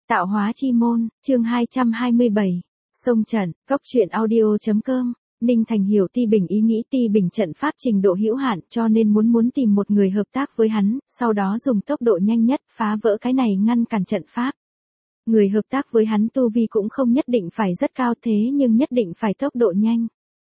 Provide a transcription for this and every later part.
Tạo hóa chi môn, chương 227. Xông trận, Cốc truyện audio.com. Ninh Thành hiểu Ti Bình ý nghĩ Ti Bình trận pháp trình độ hữu hạn cho nên muốn tìm một người hợp tác với hắn, sau đó dùng tốc độ nhanh nhất phá vỡ cái này ngăn cản trận pháp. Người hợp tác với hắn tu vi cũng không nhất định phải rất cao thế nhưng nhất định phải tốc độ nhanh.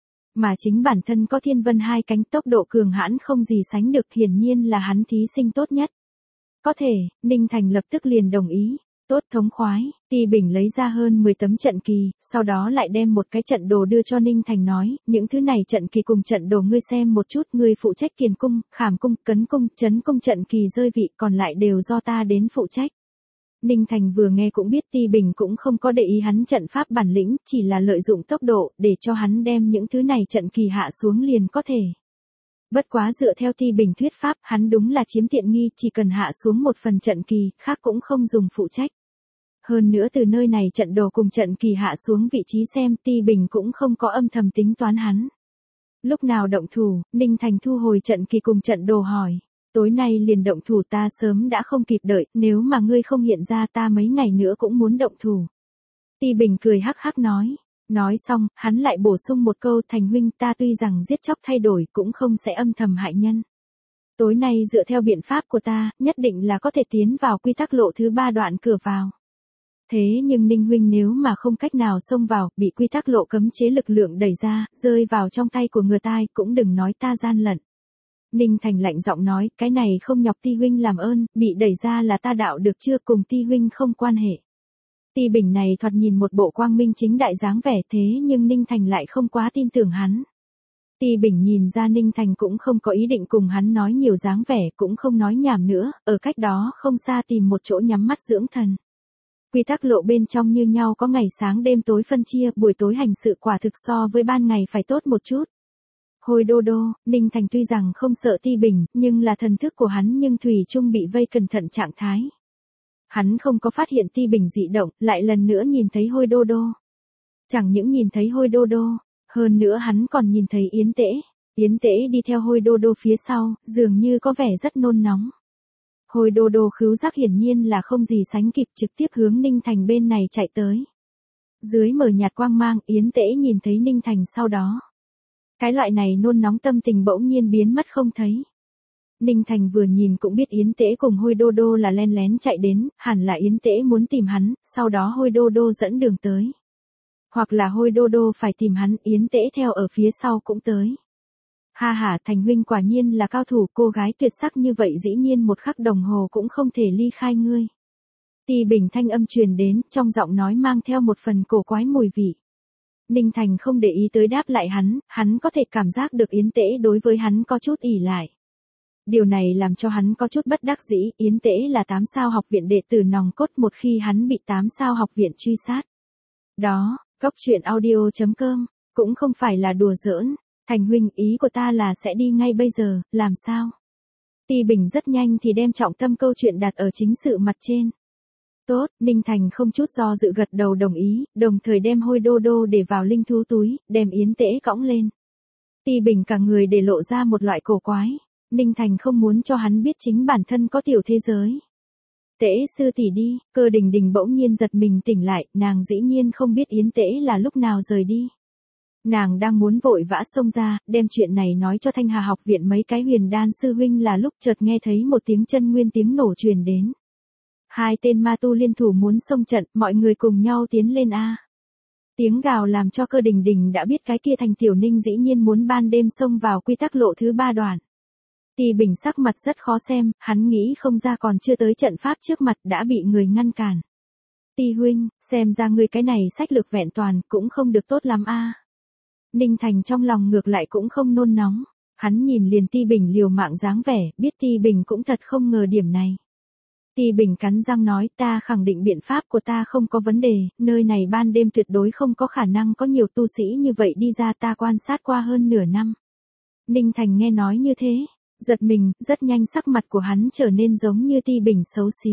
Mà chính bản thân có thiên vân hai cánh tốc độ cường hãn không gì sánh được, hiển nhiên là hắn thí sinh tốt nhất. Có thể, Ninh Thành lập tức liền đồng ý. Tốt, thống khoái. Ti Bình lấy ra hơn 10 tấm trận kỳ, sau đó lại đem một cái trận đồ đưa cho Ninh Thành nói, những thứ này trận kỳ cùng trận đồ ngươi xem một chút, ngươi phụ trách kiền cung, khảm cung, cấn cung, trấn cung trận kỳ rơi vị, còn lại đều do ta đến phụ trách. Ninh Thành vừa nghe cũng biết Ti Bình cũng không có để ý hắn trận pháp bản lĩnh, chỉ là lợi dụng tốc độ để cho hắn đem những thứ này trận kỳ hạ xuống liền có thể. Bất quá dựa theo Ti Bình thuyết pháp, hắn đúng là chiếm tiện nghi, chỉ cần hạ xuống một phần trận kỳ, khác cũng không dùng phụ trách. Hơn nữa từ nơi này trận đồ cùng trận kỳ hạ xuống vị trí xem, Ti Bình cũng không có âm thầm tính toán hắn. Lúc nào động thủ, Ninh Thành thu hồi trận kỳ cùng trận đồ hỏi, tối nay liền động thủ, ta sớm đã không kịp đợi, nếu mà ngươi không hiện ra ta mấy ngày nữa cũng muốn động thủ. Ti Bình cười hắc hắc nói. Nói xong, hắn lại bổ sung một câu, Thành huynh, ta tuy rằng giết chóc thay đổi cũng không sẽ âm thầm hại nhân. Tối nay dựa theo biện pháp của ta, nhất định là có thể tiến vào quy tắc lộ thứ 3 đoạn cửa vào. Thế nhưng Ninh huynh nếu mà không cách nào xông vào, bị quy tắc lộ cấm chế lực lượng đẩy ra, rơi vào trong tay của người tai, cũng đừng nói ta gian lận. Ninh Thành lạnh giọng nói, cái này không nhọc Ti huynh làm ơn, bị đẩy ra là ta đạo được chưa, cùng Ti huynh không quan hệ. Ti Bình này thoạt nhìn một bộ quang minh chính đại dáng vẻ thế nhưng Ninh Thành lại không quá tin tưởng hắn. Ti Bình nhìn ra Ninh Thành cũng không có ý định cùng hắn nói nhiều dáng vẻ, cũng không nói nhảm nữa, ở cách đó không xa tìm một chỗ nhắm mắt dưỡng thần. Quy tắc lộ bên trong như nhau có ngày sáng đêm tối phân chia, buổi tối hành sự quả thực so với ban ngày phải tốt một chút. Hồi đô đô, Ninh Thành tuy rằng không sợ Ti Bình, nhưng là thần thức của hắn nhưng thủy chung bị vây cẩn thận trạng thái. Hắn không có phát hiện Ti Bình dị động, lại lần nữa nhìn thấy Hôi Đô Đô. Chẳng những nhìn thấy Hôi Đô Đô, hơn nữa hắn còn nhìn thấy Yến Tễ. Yến Tễ đi theo Hôi Đô Đô phía sau, dường như có vẻ rất nôn nóng. Hôi Đô Đô khứu giác hiển nhiên là không gì sánh kịp, trực tiếp hướng Ninh Thành bên này chạy tới. Dưới mờ nhạt quang mang, Yến Tễ nhìn thấy Ninh Thành sau đó. Cái loại này nôn nóng tâm tình bỗng nhiên biến mất không thấy. Ninh Thành vừa nhìn cũng biết Yến Tễ cùng Hôi Đô Đô là len lén chạy đến, hẳn là Yến Tễ muốn tìm hắn, sau đó Hôi Đô Đô dẫn đường tới. Hoặc là Hôi Đô Đô phải tìm hắn, Yến Tễ theo ở phía sau cũng tới. Ha ha, Thành huynh quả nhiên là cao thủ, cô gái tuyệt sắc như vậy dĩ nhiên một khắc đồng hồ cũng không thể ly khai ngươi. Ti Bình thanh âm truyền đến, trong giọng nói mang theo một phần cổ quái mùi vị. Ninh Thành không để ý tới đáp lại hắn có thể cảm giác được Yến Tễ đối với hắn có chút ỷ lại. Điều này làm cho hắn có chút bất đắc dĩ, Yến Tễ là 8 sao học viện đệ tử nòng cốt một khi hắn bị 8 sao học viện truy sát. Đó, Cốc truyện audio.com, cũng không phải là đùa giỡn, Thành huynh ý của ta là sẽ đi ngay bây giờ, làm sao? Ti Bình rất nhanh thì đem trọng tâm câu chuyện đặt ở chính sự mặt trên. Tốt, Ninh Thành không chút do dự gật đầu đồng ý, đồng thời đem Hôi Đô Đô để vào linh thú túi, đem Yến Tễ cõng lên. Ti Bình cả người để lộ ra một loại cổ quái. Ninh Thành không muốn cho hắn biết chính bản thân có tiểu thế giới. Tễ sư tỷ đi, Cơ Đình Đình bỗng nhiên giật mình tỉnh lại, nàng dĩ nhiên không biết Yến Tễ là lúc nào rời đi. Nàng đang muốn vội vã xông ra, đem chuyện này nói cho Thanh Hà học viện mấy cái huyền đan sư huynh là lúc chợt nghe thấy một tiếng chân nguyên tiếng nổ truyền đến. Hai tên ma tu liên thủ muốn xông trận, mọi người cùng nhau tiến lên a. Tiếng gào làm cho Cơ Đình Đình đã biết cái kia Thành Tiểu Ninh dĩ nhiên muốn ban đêm xông vào quy tắc lộ thứ 3 đoạn. Ti Bình sắc mặt rất khó xem, hắn nghĩ không ra còn chưa tới trận pháp trước mặt đã bị người ngăn cản. Ti huynh, xem ra ngươi cái này sách lược vẹn toàn cũng không được tốt lắm a. Ninh Thành trong lòng ngược lại cũng không nôn nóng, hắn nhìn liền Ti Bình liều mạng dáng vẻ, biết Ti Bình cũng thật không ngờ điểm này. Ti Bình cắn răng nói, ta khẳng định biện pháp của ta không có vấn đề, nơi này ban đêm tuyệt đối không có khả năng có nhiều tu sĩ như vậy đi ra, ta quan sát qua hơn nửa năm. Ninh Thành nghe nói như thế, giật mình, rất nhanh sắc mặt của hắn trở nên giống như Ti Bình xấu xí.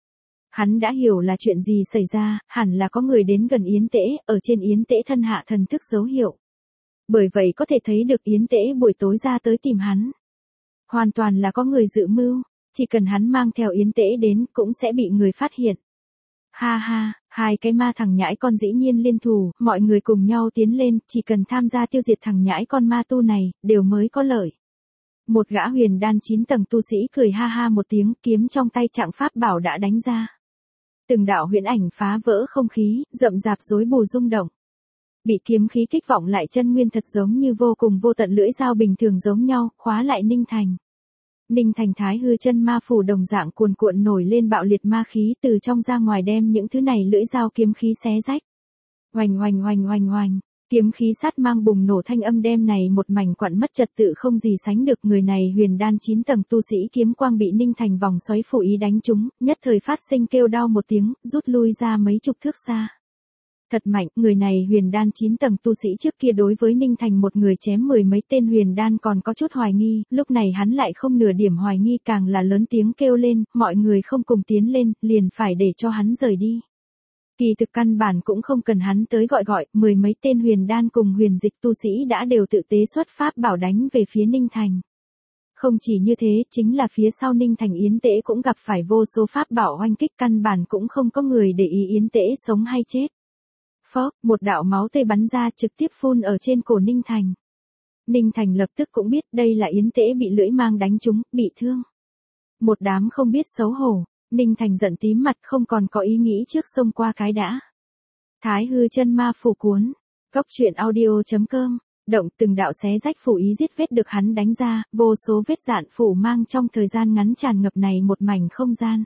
Hắn đã hiểu là chuyện gì xảy ra, hẳn là có người đến gần Yến Tễ, ở trên Yến Tễ thân hạ thần thức dấu hiệu. Bởi vậy có thể thấy được Yến Tễ buổi tối ra tới tìm hắn. Hoàn toàn là có người dự mưu, chỉ cần hắn mang theo Yến Tễ đến cũng sẽ bị người phát hiện. Ha ha, hai cái ma thằng nhãi con dĩ nhiên liên thủ, mọi người cùng nhau tiến lên, chỉ cần tham gia tiêu diệt thằng nhãi con ma tu này, đều mới có lợi. Một gã huyền đan 9 tầng tu sĩ cười ha ha một tiếng, kiếm trong tay trạng pháp bảo đã đánh ra. Từng đạo huyễn ảnh phá vỡ không khí, rậm rạp rối bù rung động. Bị kiếm khí kích vọng lại chân nguyên thật giống như vô cùng vô tận lưỡi dao bình thường giống nhau, khóa lại Ninh Thành. Ninh Thành thái hư chân ma phủ đồng dạng cuồn cuộn nổi lên bạo liệt ma khí từ trong ra ngoài đem những thứ này lưỡi dao kiếm khí xé rách. Oành oành oành oành oành, kiếm khí sát mang bùng nổ thanh âm đem này một mảnh quặn mất trật tự không gì sánh được. Người này huyền đan 9 tầng tu sĩ kiếm quang bị Ninh Thành vòng xoáy phủ ý đánh trúng, nhất thời phát sinh kêu đau một tiếng, rút lui ra mấy chục thước xa. Thật mạnh, người này huyền đan 9 tầng tu sĩ trước kia đối với Ninh Thành một người chém 10 mấy tên huyền đan còn có chút hoài nghi, lúc này hắn lại không nửa điểm hoài nghi, càng là lớn tiếng kêu lên, mọi người không cùng tiến lên, liền phải để cho hắn rời đi. Kỳ thực căn bản cũng không cần hắn tới gọi, 10 mấy tên huyền đan cùng huyền dịch tu sĩ đã đều tự tế xuất pháp bảo đánh về phía Ninh Thành. Không chỉ như thế, chính là phía sau Ninh Thành Yến Tễ cũng gặp phải vô số pháp bảo oanh kích, căn bản cũng không có người để ý Yến Tễ sống hay chết. Phốc, một đạo máu tươi bắn ra trực tiếp phun ở trên cổ Ninh Thành. Ninh Thành lập tức cũng biết đây là Yến Tễ bị lưỡi mang đánh trúng, bị thương. Một đám không biết xấu hổ, Ninh Thành giận tím mặt không còn có ý nghĩ trước xông qua cái đã. Thái hư chân ma phủ cuốn, góc truyện audio.com, động từng đạo xé rách phủ ý giết vết được hắn đánh ra, vô số vết dạn phủ mang trong thời gian ngắn tràn ngập này một mảnh không gian.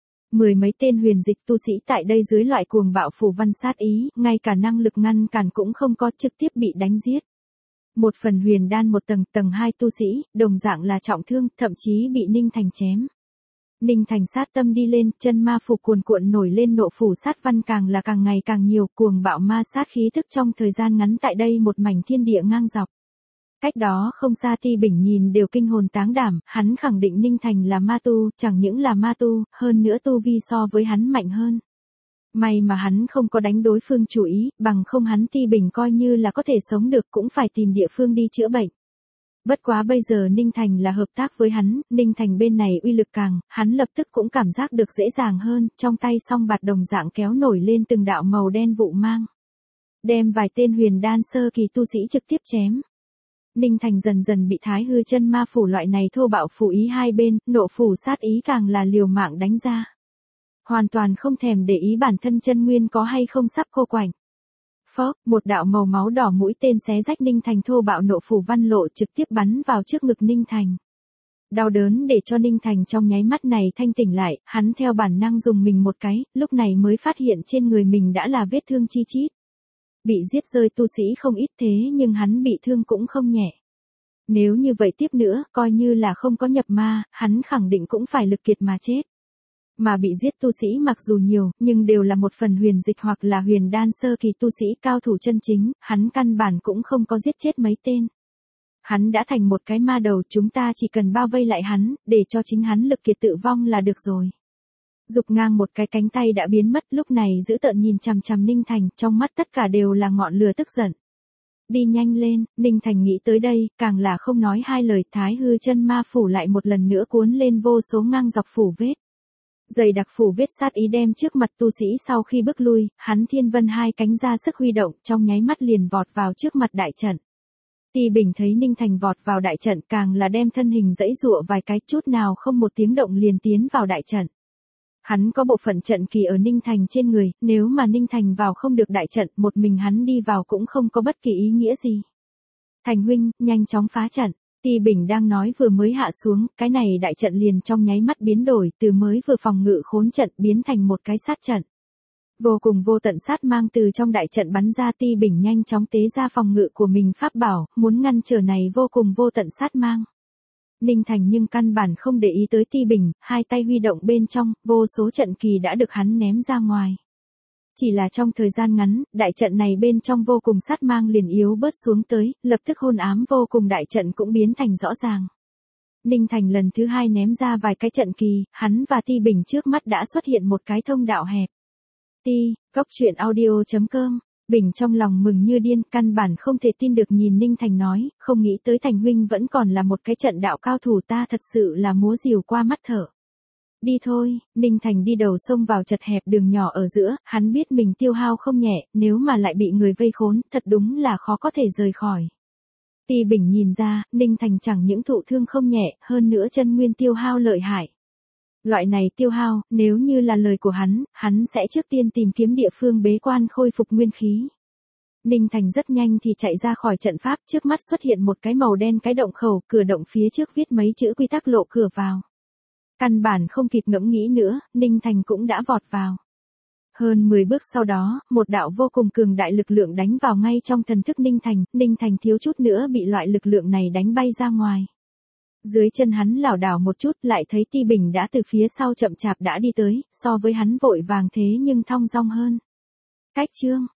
10 mấy tên huyền dịch tu sĩ tại đây dưới loại cuồng bạo phủ văn sát ý, ngay cả năng lực ngăn cản cũng không có, trực tiếp bị đánh giết. Một phần huyền đan một tầng 2 tu sĩ, đồng dạng là trọng thương, thậm chí bị Ninh Thành chém. Ninh Thành sát tâm đi lên, chân ma phủ cuồn cuộn nổi lên, nộ phủ sát văn càng là càng ngày càng nhiều, cuồng bạo ma sát khí thức trong thời gian ngắn tại đây một mảnh thiên địa ngang dọc. Cách đó không xa Ti Bình nhìn đều kinh hồn táng đảm, hắn khẳng định Ninh Thành là ma tu, chẳng những là ma tu, hơn nữa tu vi so với hắn mạnh hơn. May mà hắn không có đánh đối phương chủ ý, bằng không hắn Ti Bình coi như là có thể sống được cũng phải tìm địa phương đi chữa bệnh. Bất quá bây giờ Ninh Thành là hợp tác với hắn, Ninh Thành bên này uy lực càng, hắn lập tức cũng cảm giác được dễ dàng hơn, trong tay song bạt đồng dạng kéo nổi lên từng đạo màu đen vụ mang. Đem vài tên huyền đan sơ kỳ tu sĩ trực tiếp chém. Ninh Thành dần dần bị thái hư chân ma phủ loại này thô bạo phủ ý hai bên, nộ phủ sát ý càng là liều mạng đánh ra. Hoàn toàn không thèm để ý bản thân chân nguyên có hay không sắp khô quạnh. Phốc, một đạo màu máu đỏ mũi tên xé rách Ninh Thành thô bạo nộ phủ văn lộ trực tiếp bắn vào trước ngực Ninh Thành. Đau đớn để cho Ninh Thành trong nháy mắt này thanh tỉnh lại, hắn theo bản năng dùng mình một cái, lúc này mới phát hiện trên người mình đã là vết thương chi chít. Bị giết rơi tu sĩ không ít thế nhưng hắn bị thương cũng không nhẹ. Nếu như vậy tiếp nữa, coi như là không có nhập ma, hắn khẳng định cũng phải lực kiệt mà chết. Mà bị giết tu sĩ mặc dù nhiều, nhưng đều là một phần huyền dịch hoặc là huyền đan sơ kỳ tu sĩ cao thủ chân chính, hắn căn bản cũng không có giết chết mấy tên. Hắn đã thành một cái ma đầu, chúng ta chỉ cần bao vây lại hắn, để cho chính hắn lực kiệt tự vong là được rồi. Dục ngang một cái cánh tay đã biến mất, lúc này dữ tợn nhìn chằm chằm Ninh Thành, trong mắt tất cả đều là ngọn lửa tức giận. Đi nhanh lên, Ninh Thành nghĩ tới đây, càng là không nói hai lời, thái hư chân ma phủ lại một lần nữa cuốn lên vô số ngang dọc phủ vết. Dày đặc phủ vết sát ý đem trước mặt tu sĩ sau khi bước lui, hắn thiên vân hai cánh ra sức huy động, trong nháy mắt liền vọt vào trước mặt đại trận. Ti Bình thấy Ninh Thành vọt vào đại trận càng là đem thân hình dãy dụa vài cái, chút nào không một tiếng động liền tiến vào đại trận. Hắn có bộ phận trận kỳ ở Ninh Thành trên người, nếu mà Ninh Thành vào không được đại trận, một mình hắn đi vào cũng không có bất kỳ ý nghĩa gì. Thành huynh, nhanh chóng phá trận. Ti Bình đang nói vừa mới hạ xuống, cái này đại trận liền trong nháy mắt biến đổi, từ mới vừa phòng ngự khốn trận biến thành một cái sát trận. Vô cùng vô tận sát mang từ trong đại trận bắn ra, Ti Bình nhanh chóng tế ra phòng ngự của mình pháp bảo, muốn ngăn trở này vô cùng vô tận sát mang. Ninh Thành nhưng căn bản không để ý tới Ti Bình, hai tay huy động bên trong, vô số trận kỳ đã được hắn ném ra ngoài. Chỉ là trong thời gian ngắn, đại trận này bên trong vô cùng sát mang liền yếu bớt xuống tới, lập tức hôn ám vô cùng đại trận cũng biến thành rõ ràng. Ninh Thành lần thứ hai ném ra vài cái trận kỳ, hắn và Ti Bình trước mắt đã xuất hiện một cái thông đạo hẹp. Góc truyện audio.com, Bình trong lòng mừng như điên, căn bản không thể tin được nhìn Ninh Thành nói, không nghĩ tới Thành huynh vẫn còn là một cái trận đạo cao thủ, ta thật sự là múa rìu qua mắt thở. Đi thôi, Ninh Thành đi đầu xông vào chật hẹp đường nhỏ ở giữa, hắn biết mình tiêu hao không nhẹ, nếu mà lại bị người vây khốn, thật đúng là khó có thể rời khỏi. Ti Bình nhìn ra, Ninh Thành chẳng những thụ thương không nhẹ, hơn nữa chân nguyên tiêu hao lợi hại. Loại này tiêu hao, nếu như là lời của hắn sẽ trước tiên tìm kiếm địa phương bế quan khôi phục nguyên khí. Ninh Thành rất nhanh thì chạy ra khỏi trận pháp, trước mắt xuất hiện một cái màu đen cái động khẩu, cửa động phía trước viết mấy chữ quy tắc lộ cửa vào. Căn bản không kịp ngẫm nghĩ nữa, Ninh Thành cũng đã vọt vào. Hơn 10 bước sau đó, một đạo vô cùng cường đại lực lượng đánh vào ngay trong thần thức Ninh Thành thiếu chút nữa bị loại lực lượng này đánh bay ra ngoài. Dưới chân hắn lảo đảo một chút lại thấy Ti Bình đã từ phía sau chậm chạp đã đi tới, so với hắn vội vàng thế nhưng thong dong hơn. Cách chương